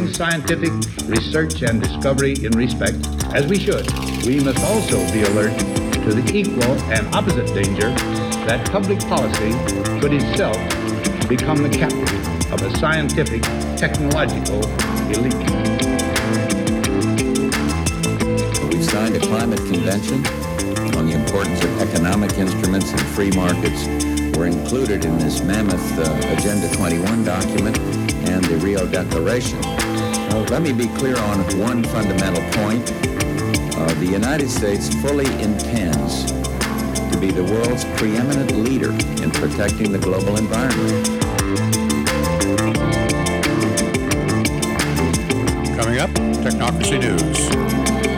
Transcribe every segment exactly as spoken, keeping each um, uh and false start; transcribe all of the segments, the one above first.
scientific research and discovery in respect, as we should, we must also be alert to the equal and opposite danger that public policy should itself become the captive of a scientific, technological elite. We've signed a climate convention on the importance of economic instruments and free markets. Were included in this mammoth uh, Agenda twenty-one document and the Rio Declaration. Now, let me be clear on one fundamental point. Uh, the United States fully intends to be the world's preeminent leader in protecting the global environment. Coming up, Technocracy News.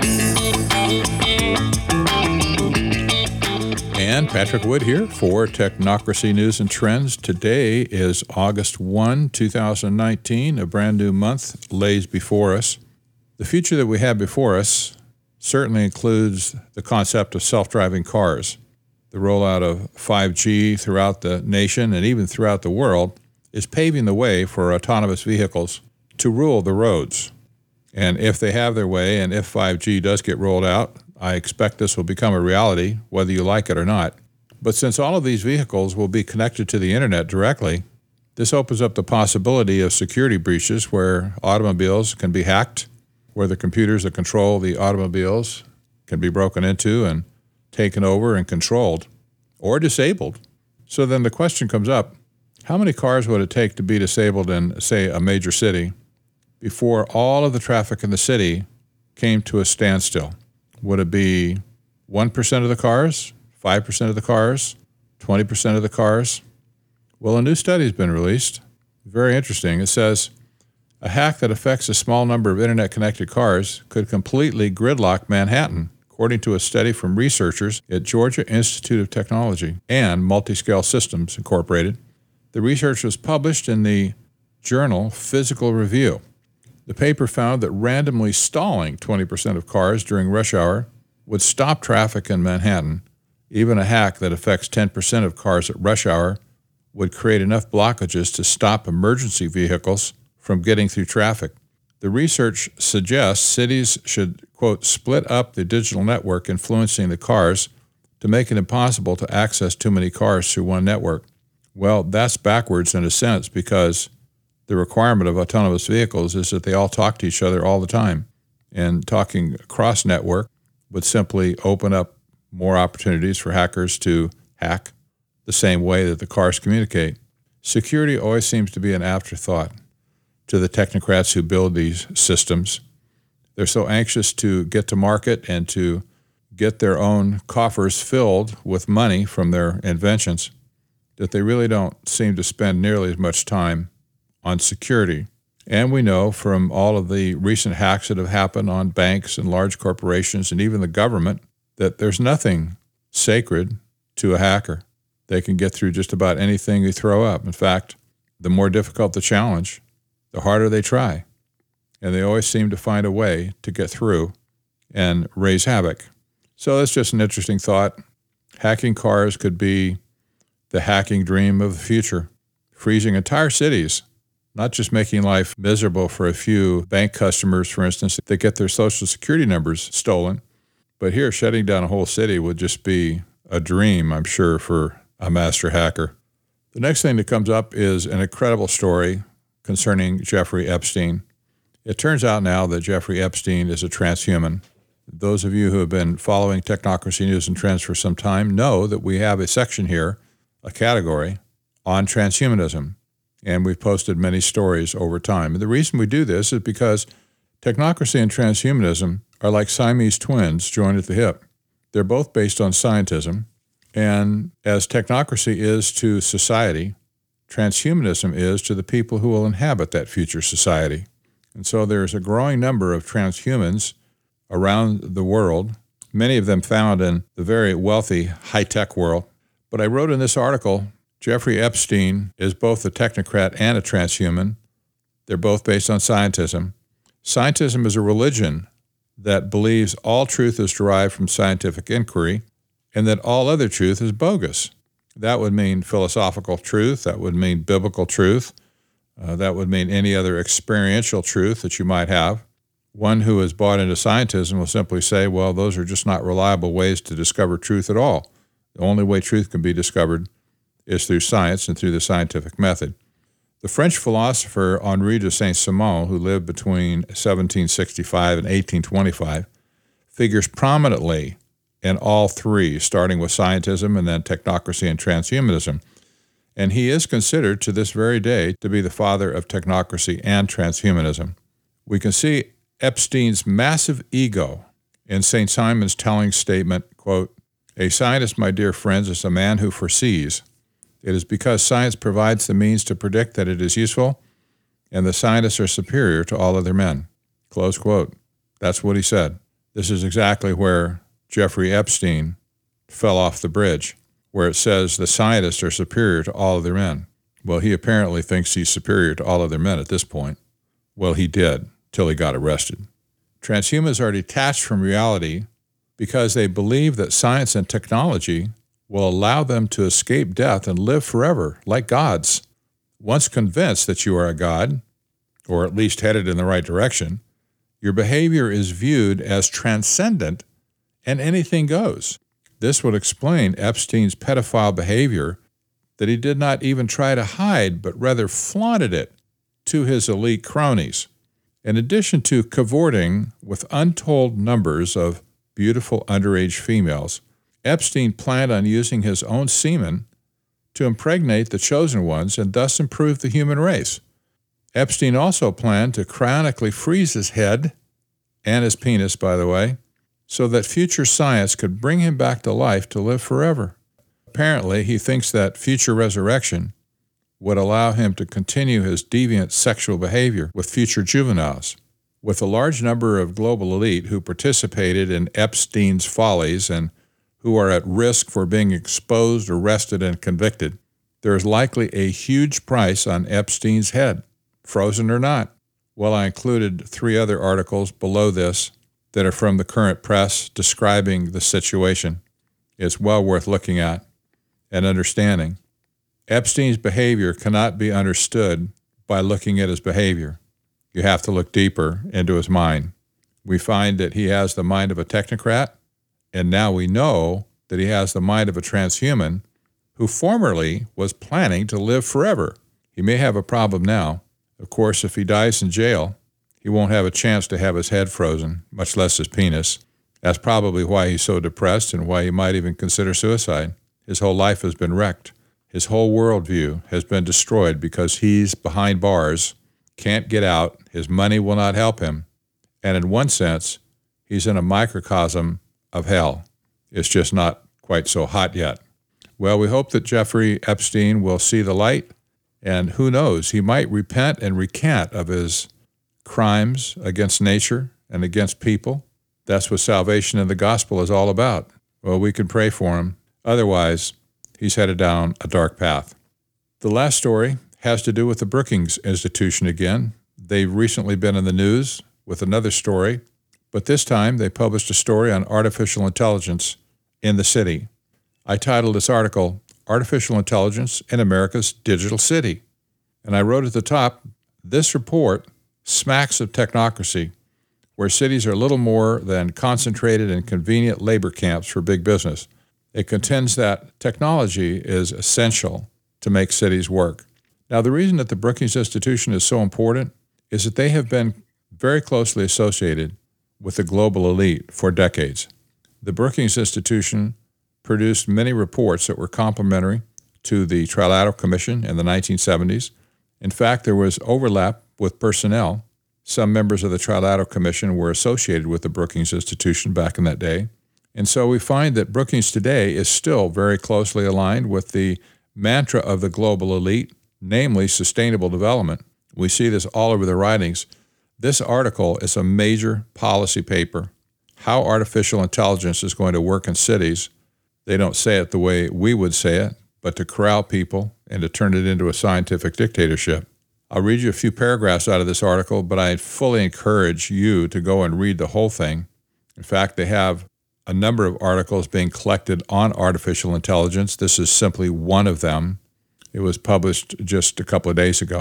And Patrick Wood here for Technocracy News and Trends. Today is August first, two thousand nineteen. A brand new month lays before us. The future that we have before us certainly includes the concept of self-driving cars. The rollout of five G throughout the nation and even throughout the world is paving the way for autonomous vehicles to rule the roads. And if they have their way, and if five G does get rolled out, I expect this will become a reality, whether you like it or not. But since all of these vehicles will be connected to the internet directly, this opens up the possibility of security breaches where automobiles can be hacked, where the computers that control the automobiles can be broken into and taken over and controlled, or disabled. So then the question comes up, how many cars would it take to be disabled in, say, a major city before all of the traffic in the city came to a standstill? Would it be one percent of the cars, five percent of the cars, twenty percent of the cars? Well, a new study has been released. Very interesting. It says a hack that affects a small number of internet-connected cars could completely gridlock Manhattan, according to a study from researchers at Georgia Institute of Technology and Multiscale Systems, Incorporated. The research was published in the journal Physical Review. The paper found that randomly stalling twenty percent of cars during rush hour would stop traffic in Manhattan. Even a hack that affects ten percent of cars at rush hour would create enough blockages to stop emergency vehicles from getting through traffic. The research suggests cities should, quote, split up the digital network influencing the cars to make it impossible to access too many cars through one network. Well, that's backwards in a sense, because the requirement of autonomous vehicles is that they all talk to each other all the time. And talking cross-network would simply open up more opportunities for hackers to hack the same way that the cars communicate. Security always seems to be an afterthought to the technocrats who build these systems. They're so anxious to get to market and to get their own coffers filled with money from their inventions that they really don't seem to spend nearly as much time on security. And we know from all of the recent hacks that have happened on banks and large corporations and even the government that there's nothing sacred to a hacker. They can get through just about anything you throw up. In fact, the more difficult the challenge, the harder they try. And they always seem to find a way to get through and raise havoc. So that's just an interesting thought. Hacking cars could be the hacking dream of the future, freezing entire cities, not just making life miserable for a few bank customers, for instance, that get their social security numbers stolen. But here, shutting down a whole city would just be a dream, I'm sure, for a master hacker. The next thing that comes up is an incredible story concerning Jeffrey Epstein. It turns out now that Jeffrey Epstein is a transhuman. Those of you who have been following Technocracy News and Trends for some time know that we have a section here, a category, on transhumanism. And we've posted many stories over time. And the reason we do this is because technocracy and transhumanism are like Siamese twins joined at the hip. They're both based on scientism. And as technocracy is to society, transhumanism is to the people who will inhabit that future society. And so there's a growing number of transhumans around the world, many of them found in the very wealthy high-tech world. But I wrote in this article, Jeffrey Epstein is both a technocrat and a transhuman. They're both based on scientism. Scientism is a religion that believes all truth is derived from scientific inquiry and that all other truth is bogus. That would mean philosophical truth. That would mean biblical truth. Uh, that would mean any other experiential truth that you might have. One who is bought into scientism will simply say, well, those are just not reliable ways to discover truth at all. The only way truth can be discovered is through science and through the scientific method. The French philosopher Henri de Saint-Simon, who lived between seventeen sixty-five and eighteen twenty-five, figures prominently in all three, starting with scientism and then technocracy and transhumanism. And he is considered to this very day to be the father of technocracy and transhumanism. We can see Epstein's massive ego in Saint Simon's telling statement, quote, "A scientist, my dear friends, is a man who foresees. It is because science provides the means to predict that it is useful, and the scientists are superior to all other men." Close quote. That's what he said. This is exactly where Jeffrey Epstein fell off the bridge, where it says the scientists are superior to all other men. Well, he apparently thinks he's superior to all other men at this point. Well, he did, till he got arrested. Transhumans are detached from reality because they believe that science and technology will allow them to escape death and live forever, like gods. Once convinced that you are a god, or at least headed in the right direction, your behavior is viewed as transcendent and anything goes. This would explain Epstein's pedophile behavior, that he did not even try to hide, but rather flaunted it to his elite cronies. In addition to cavorting with untold numbers of beautiful underage females, Epstein planned on using his own semen to impregnate the chosen ones and thus improve the human race. Epstein also planned to cryonically freeze his head, and his penis, by the way, so that future science could bring him back to life to live forever. Apparently, he thinks that future resurrection would allow him to continue his deviant sexual behavior with future juveniles. With a large number of global elite who participated in Epstein's follies and who are at risk for being exposed, arrested, and convicted, there is likely a huge price on Epstein's head, frozen or not. Well, I included three other articles below this that are from the current press describing the situation. It's well worth looking at and understanding. Epstein's behavior cannot be understood by looking at his behavior. You have to look deeper into his mind. We find that he has the mind of a technocrat, and now we know that he has the mind of a transhuman who formerly was planning to live forever. He may have a problem now. Of course, if he dies in jail, he won't have a chance to have his head frozen, much less his penis. That's probably why he's so depressed and why he might even consider suicide. His whole life has been wrecked. His whole worldview has been destroyed because he's behind bars, can't get out, his money will not help him, and in one sense, he's in a microcosm of hell. It's just not quite so hot yet. Well, we hope that Jeffrey Epstein will see the light, and who knows, he might repent and recant of his crimes against nature and against people. That's what salvation in the gospel is all about. Well, we can pray for him. Otherwise, he's headed down a dark path. The last story has to do with the Brookings Institution again. They've recently been in the news with another story, but this time they published a story on artificial intelligence in the city. I titled this article, Artificial Intelligence in America's Digital City. And I wrote at the top, this report smacks of technocracy, where cities are little more than concentrated and convenient labor camps for big business. It contends that technology is essential to make cities work. Now, the reason that the Brookings Institution is so important is that they have been very closely associated with the global elite for decades. The Brookings Institution produced many reports that were complementary to the Trilateral Commission in the nineteen seventies. In fact, there was overlap with personnel. Some members of the Trilateral Commission were associated with the Brookings Institution back in that day. And so we find that Brookings today is still very closely aligned with the mantra of the global elite, namely sustainable development. We see this all over the writings. This article is a major policy paper. How artificial intelligence is going to work in cities. They don't say it the way we would say it, but to corral people and to turn it into a scientific dictatorship. I'll read you a few paragraphs out of this article, but I fully encourage you to go and read the whole thing. In fact, they have a number of articles being collected on artificial intelligence. This is simply one of them. It was published just a couple of days ago.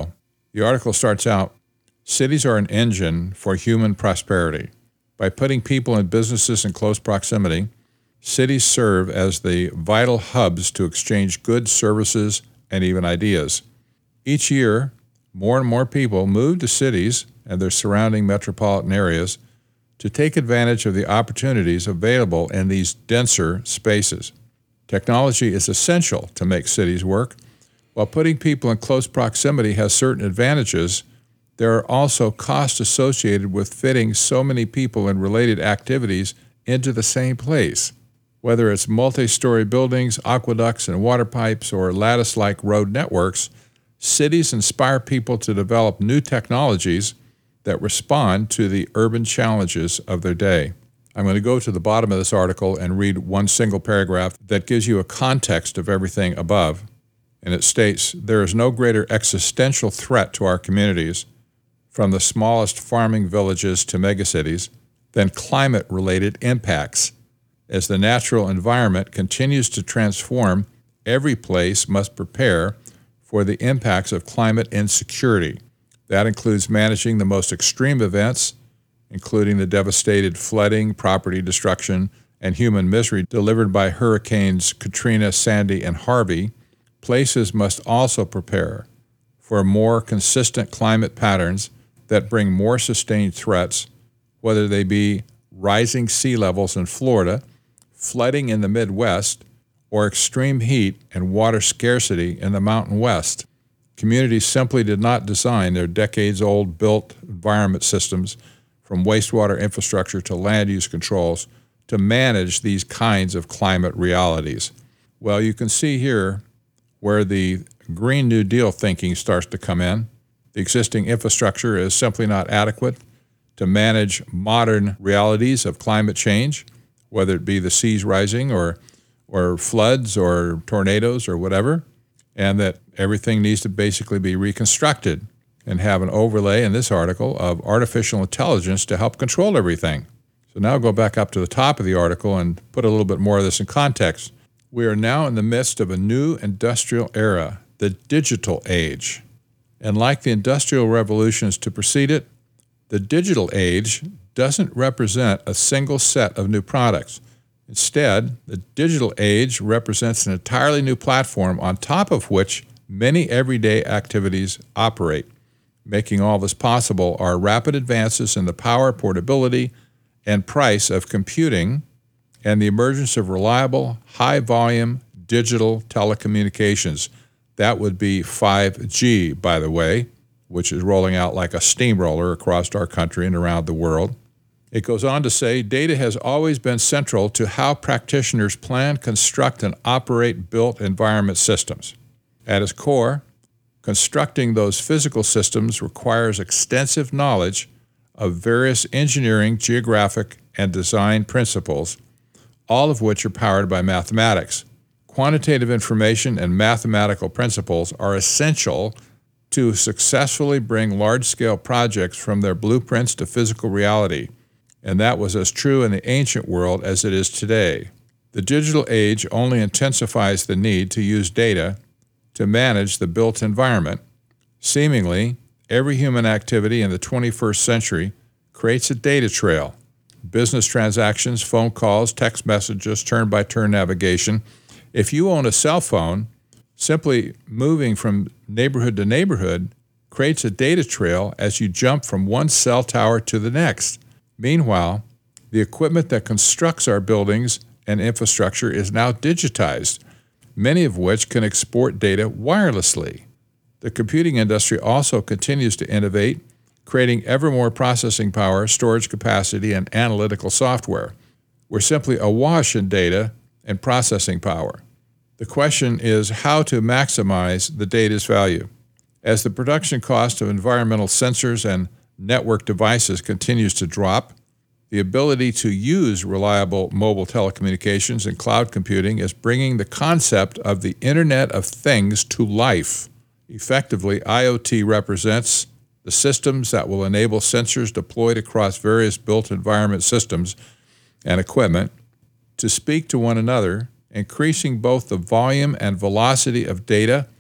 The article starts out, cities are an engine for human prosperity. By putting people and businesses in close proximity, cities serve as the vital hubs to exchange goods, services, and even ideas. Each year, more and more people move to cities and their surrounding metropolitan areas to take advantage of the opportunities available in these denser spaces. Technology is essential to make cities work. While putting people in close proximity has certain advantages, there are also costs associated with fitting so many people and related activities into the same place. Whether it's multi-story buildings, aqueducts and water pipes, or lattice-like road networks, cities inspire people to develop new technologies that respond to the urban challenges of their day. I'm going to go to the bottom of this article and read one single paragraph that gives you a context of everything above. And it states, there is no greater existential threat to our communities, from the smallest farming villages to megacities, than climate-related impacts. As the natural environment continues to transform, every place must prepare for the impacts of climate insecurity. That includes managing the most extreme events, including the devastated flooding, property destruction, and human misery delivered by Hurricanes Katrina, Sandy, and Harvey. Places must also prepare for more consistent climate patterns that bring more sustained threats, whether they be rising sea levels in Florida, flooding in the Midwest, or extreme heat and water scarcity in the Mountain West. Communities simply did not design their decades-old built environment systems, from wastewater infrastructure to land use controls, to manage these kinds of climate realities. Well, you can see here where the Green New Deal thinking starts to come in. The existing infrastructure is simply not adequate to manage modern realities of climate change, whether it be the seas rising or, or floods or tornadoes or whatever, and that everything needs to basically be reconstructed and have an overlay in this article of artificial intelligence to help control everything. So now go back up to the top of the article and put a little bit more of this in context. We are now in the midst of a new industrial era, the digital age. And like the industrial revolutions to precede it, the digital age doesn't represent a single set of new products. Instead, the digital age represents an entirely new platform on top of which many everyday activities operate. Making all this possible are rapid advances in the power, portability, and price of computing, and the emergence of reliable, high-volume digital telecommunications. That would be five G, by the way, which is rolling out like a steamroller across our country and around the world. It goes on to say, data has always been central to how practitioners plan, construct, and operate built environment systems. At its core, constructing those physical systems requires extensive knowledge of various engineering, geographic, and design principles, all of which are powered by mathematics. Quantitative information and mathematical principles are essential to successfully bring large-scale projects from their blueprints to physical reality, and that was as true in the ancient world as it is today. The digital age only intensifies the need to use data to manage the built environment. Seemingly, every human activity in the twenty-first century creates a data trail. Business transactions, phone calls, text messages, turn-by-turn navigation. If you own a cell phone, simply moving from neighborhood to neighborhood creates a data trail as you jump from one cell tower to the next. Meanwhile, the equipment that constructs our buildings and infrastructure is now digitized, many of which can export data wirelessly. The computing industry also continues to innovate, creating ever more processing power, storage capacity, and analytical software. We're simply awash in data and processing power. The question is how to maximize the data's value. As the production cost of environmental sensors and network devices continues to drop, the ability to use reliable mobile telecommunications and cloud computing is bringing the concept of the Internet of Things to life. Effectively, IoT represents the systems that will enable sensors deployed across various built environment systems and equipment to speak to one another, increasing both the volume and velocity of data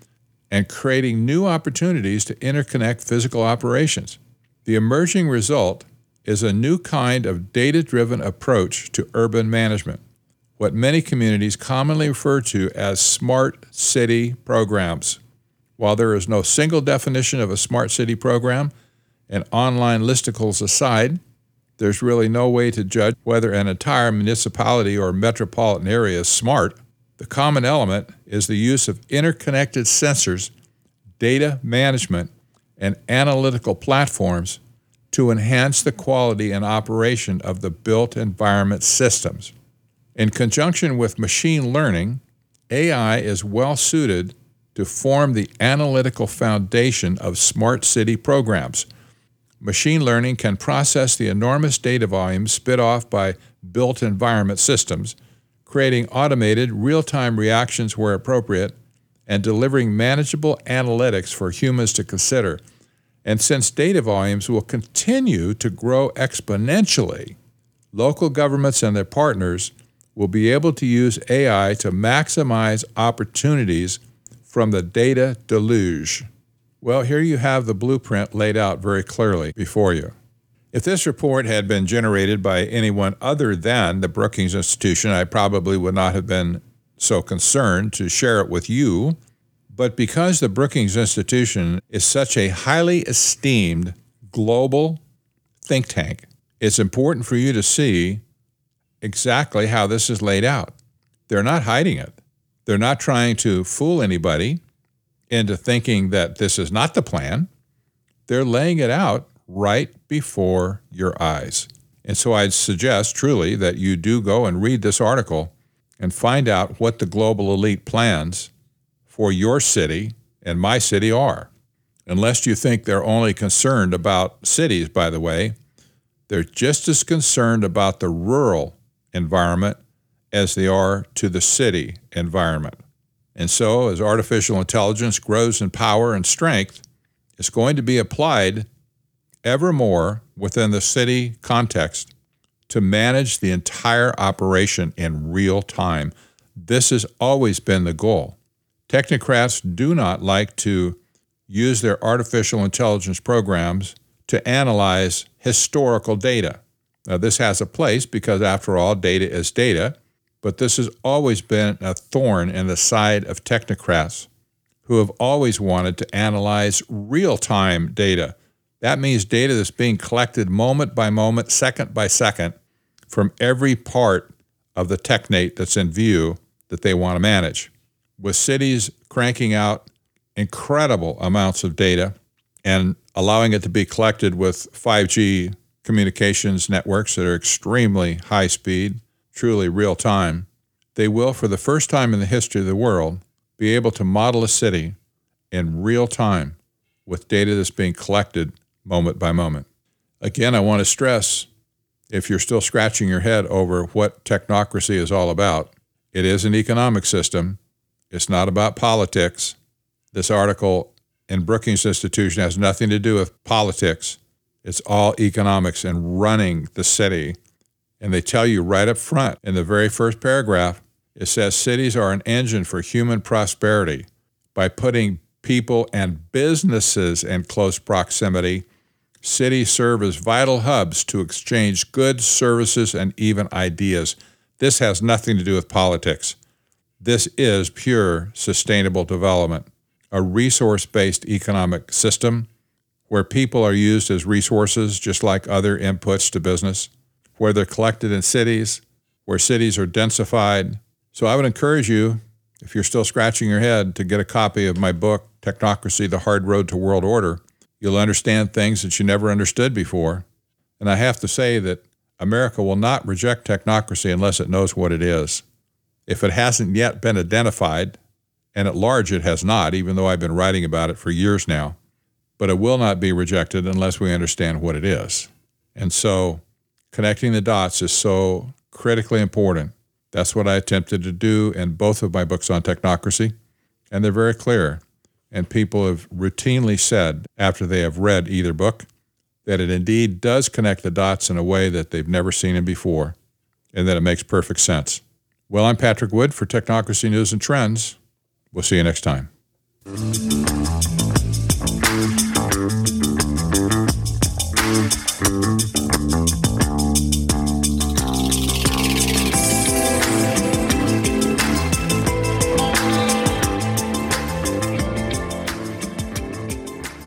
and creating new opportunities to interconnect physical operations. The emerging result is a new kind of data-driven approach to urban management, what many communities commonly refer to as smart city programs. While there is no single definition of a smart city program, and online listicles aside, there's really no way to judge whether an entire municipality or metropolitan area is smart. The common element is the use of interconnected sensors, data management, and analytical platforms to enhance the quality and operation of the built environment systems. In conjunction with machine learning, A I is well suited to form the analytical foundation of smart city programs. Machine learning can process the enormous data volumes spit off by built environment systems, creating automated, real-time reactions where appropriate, and delivering manageable analytics for humans to consider. And since data volumes will continue to grow exponentially, local governments and their partners will be able to use A I to maximize opportunities from the data deluge. Well, here you have the blueprint laid out very clearly before you. If this report had been generated by anyone other than the Brookings Institution, I probably would not have been so concerned to share it with you. But because the Brookings Institution is such a highly esteemed global think tank, it's important for you to see exactly how this is laid out. They're not hiding it. They're not trying to fool anybody into thinking that this is not the plan. They're laying it out right before your eyes. And so I'd suggest truly that you do go and read this article and find out what the global elite plans for your city and my city are. Unless you think they're only concerned about cities, by the way, they're just as concerned about the rural environment as they are to the city environment. And so as artificial intelligence grows in power and strength, it's going to be applied ever more within the city context to manage the entire operation in real time. This has always been the goal. Technocrats do not like to use their artificial intelligence programs to analyze historical data. Now, this has a place because, after all, data is data, but this has always been a thorn in the side of technocrats who have always wanted to analyze real-time data. That means data that's being collected moment by moment, second by second, from every part of the technate that's in view that they want to manage. With cities cranking out incredible amounts of data and allowing it to be collected with five G communications networks that are extremely high speed, truly real time, they will, for the first time in the history of the world, be able to model a city in real time with data that's being collected moment by moment. Again, I want to stress, if you're still scratching your head over what technocracy is all about, it is an economic system. It's not about politics. This article in Brookings Institution has nothing to do with politics. It's all economics and running the city. And they tell you right up front in the very first paragraph, it says cities are an engine for human prosperity. By putting people and businesses in close proximity, cities serve as vital hubs to exchange goods, services, and even ideas. This has nothing to do with politics. This is pure sustainable development, a resource-based economic system where people are used as resources just like other inputs to business, where they're collected in cities, where cities are densified. So I would encourage you, if you're still scratching your head, to get a copy of my book, Technocracy, The Hard Road to World Order. You'll understand things that you never understood before. And I have to say that America will not reject technocracy unless it knows what it is. If it hasn't yet been identified, and at large it has not, even though I've been writing about it for years now, but it will not be rejected unless we understand what it is. And so connecting the dots is so critically important. That's what I attempted to do in both of my books on technocracy, and they're very clear. And people have routinely said, after they have read either book, that it indeed does connect the dots in a way that they've never seen it before, and that it makes perfect sense. Well, I'm Patrick Wood for Technocracy News and Trends. We'll see you next time. you.